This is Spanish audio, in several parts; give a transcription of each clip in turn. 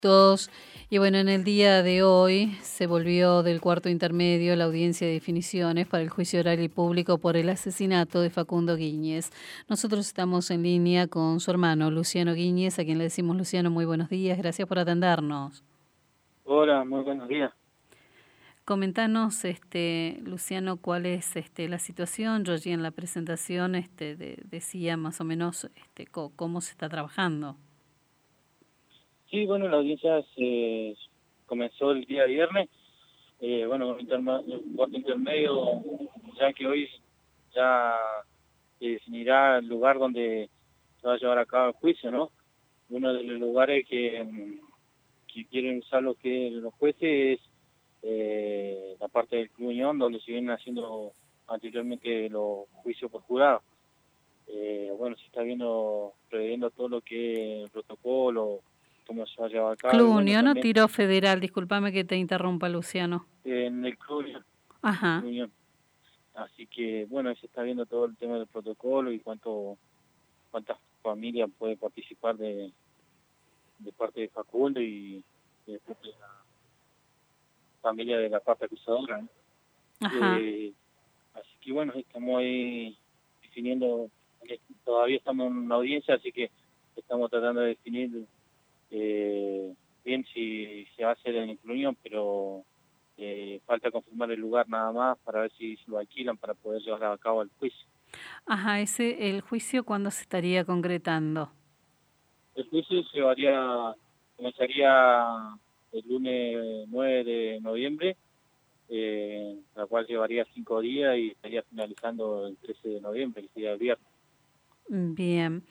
Todos. Y bueno, en el día de hoy se volvió del cuarto intermedio la audiencia de definiciones para el juicio oral y público por el asesinato de Facundo Guíñez. Nosotros estamos en línea con su hermano Luciano Guíñez, a quien le decimos Luciano, muy buenos días, gracias por atendernos. Hola, muy buenos días. Comentanos, Luciano, cuál es la situación. Yo allí en la presentación decía más o menos cómo se está trabajando. Sí, bueno, la audiencia comenzó el día viernes. Bueno, un cuarto intermedio, ya que hoy ya se definirá el lugar donde se va a llevar a cabo el juicio, ¿no? Uno de los lugares que quieren usar los jueces es la parte del Club Unión, donde se vienen haciendo anteriormente los juicios por jurado. Bueno, se está previendo todo lo que es el protocolo, cómo se va a llevar a cabo, y Club bueno, Unión o también Tiro Federal, discúlpame que te interrumpa, Luciano. en el Club Ajá. Unión. Así que, bueno, se está viendo todo el tema del protocolo y cuántas familias puede participar de parte de Facundo y de parte de la familia de la parte acusadora, ¿no? Ajá. Eh, Así que, bueno, estamos ahí definiendo, todavía estamos en una audiencia, así que estamos tratando de definir eh, bien si se va a hacer en el Unión, pero falta confirmar el lugar nada más para ver si lo alquilan para poder llevar a cabo el juicio. Ajá, el juicio, ¿cuándo se estaría concretando? El juicio comenzaría el lunes 9 de noviembre, la cual llevaría 5 días y estaría finalizando el 13 de noviembre, que sería el viernes. Bien.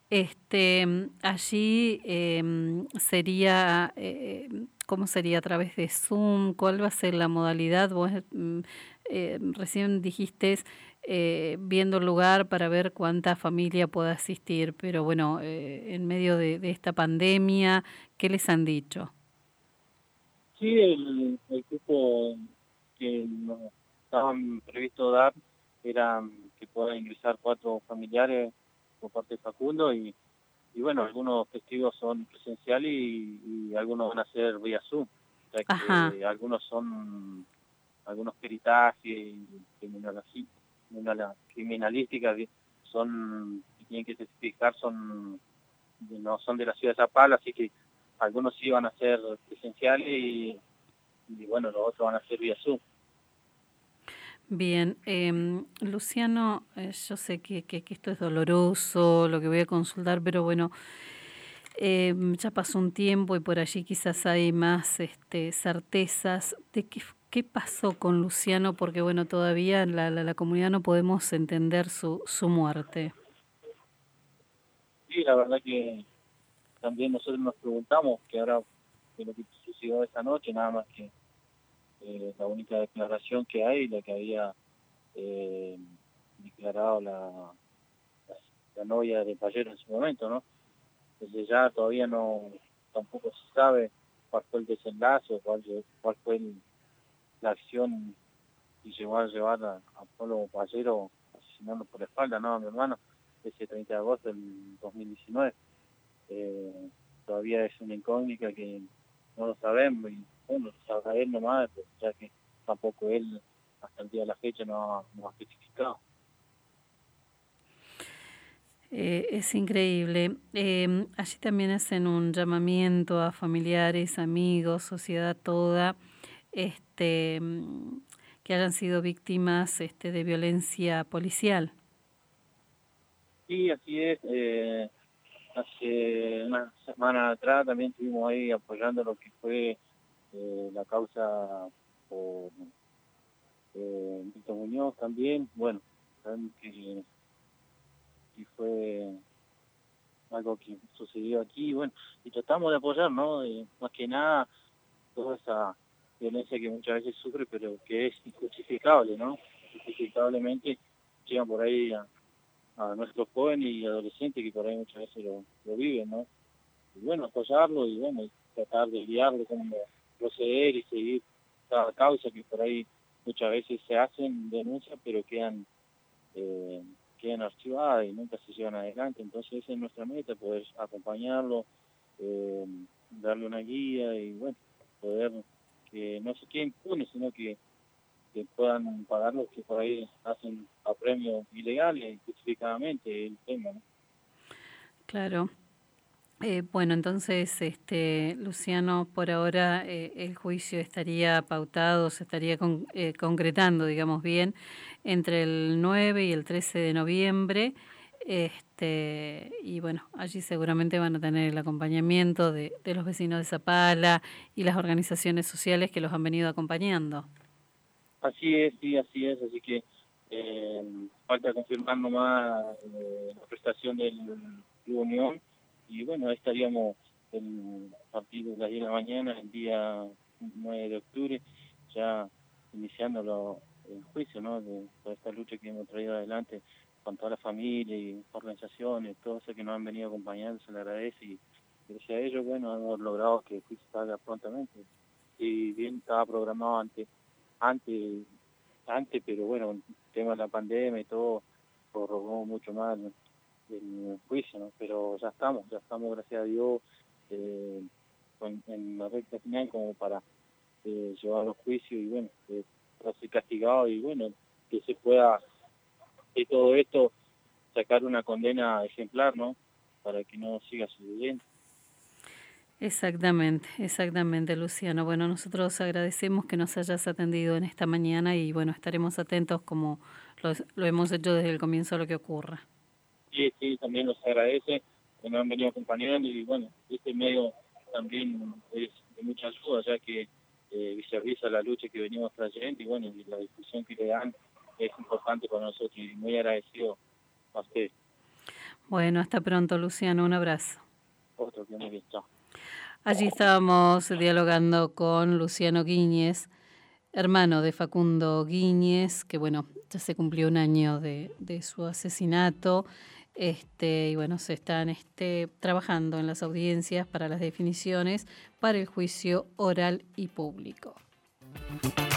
Allí sería, ¿cómo sería? ¿A través de Zoom? ¿Cuál va a ser la modalidad? Vos recién dijiste viendo el lugar para ver cuánta familia puede asistir, pero bueno, en medio de esta pandemia, ¿qué les han dicho? Sí, el cupo que nos estaban previsto dar era que puedan ingresar 4 familiares por parte de Facundo y bueno, algunos testigos son presenciales y algunos van a ser vía Zoom, ya Ajá. que algunos peritajes y criminalísticas que tienen que testificar no son de la ciudad de Zapala, así que algunos sí van a ser presenciales y bueno, los otros van a ser vía Zoom. Bien, Luciano, yo sé que esto es doloroso, lo que voy a consultar, pero bueno, ya pasó un tiempo y por allí quizás hay más certezas de qué pasó con Luciano, porque bueno, todavía la comunidad no podemos entender su muerte. Y la verdad que también nosotros nos preguntamos que ahora de lo que sucedió esta noche, nada más que la única declaración que hay, la que había eh, declarado la novia de Pallero en su momento, ¿no? Desde ya todavía tampoco se sabe cuál fue el desenlace o cuál fue la acción que llevó a llevar a Pablo Pallero asesinando por la espalda, ¿no? A mi hermano, ese 30 de agosto del 2019. Eh, Todavía es una incógnita que no lo sabemos y bueno, lo sabrá él nomás, pues, ya que tampoco él hasta el día de la fecha no ha especificado. Es increíble. Allí también hacen un llamamiento a familiares, amigos, sociedad toda, este, mm, que hayan sido víctimas de violencia policial. Sí, así es. Hace una semana atrás también estuvimos ahí apoyando lo que fue la causa por Milton Muñoz también. Bueno, sabemos que fue algo que sucedió aquí, bueno, y tratamos de apoyar, ¿no? Más que nada, toda esa violencia que muchas veces sufre, pero que es injustificable, ¿no? Injustificablemente llegan por ahí a nuestros jóvenes y adolescentes que por ahí muchas veces lo viven, ¿no? Y bueno, apoyarlo y bueno, y tratar de guiarlo cómo proceder y seguir cada causa que por ahí muchas veces se hacen denuncias, pero eh, quedan archivadas y nunca se llevan adelante. Entonces esa es nuestra meta, poder acompañarlo, eh, darle una guía y bueno, poder que no se queden impunes, sino que puedan pagar los que por ahí hacen apremios ilegales, específicamente el tema, ¿no? Claro. Bueno, entonces, Luciano, por ahora el juicio estaría pautado, se estaría concretando, digamos bien, entre el 9 y el 13 de noviembre. Y bueno, allí seguramente van a tener el acompañamiento de los vecinos de Zapala y las organizaciones sociales que los han venido acompañando. Así es, sí, así es, así que falta confirmar nomás la prestación del Club Unión y bueno, ahí estaríamos a partir de las 10 de la mañana, el día 9 de octubre, ya iniciando el juicio, ¿no? De toda esta lucha que hemos traído adelante con toda la familia y organizaciones, todo eso que nos han venido acompañando, se le agradece y gracias a ellos, bueno, hemos logrado que el juicio salga prontamente. Y bien estaba programado antes, pero bueno, el tema de la pandemia y todo prorrogó mucho más el juicio, ¿no? Pero ya estamos, gracias a Dios, en la recta final como para llevar los juicios y bueno, ser castigado y bueno, que se pueda de todo esto sacar una condena ejemplar, ¿no? Para que no siga sucediendo. Exactamente, Luciano. Bueno, nosotros agradecemos que nos hayas atendido en esta mañana y bueno, estaremos atentos como lo hemos hecho desde el comienzo a lo que ocurra. Sí, también nos agradece que nos han venido acompañando y bueno, este medio también es de mucha ayuda, ya que visualiza la lucha que venimos trayendo y bueno, y la discusión que le dan es importante para nosotros y muy agradecido a usted. Bueno, hasta pronto, Luciano. Un abrazo. Otro que muy bien, chao. Allí estábamos dialogando con Luciano Guíñez, hermano de Facundo Guíñez, que bueno, ya se cumplió un año de su asesinato. Y bueno, se están trabajando en las audiencias para las definiciones para el juicio oral y público.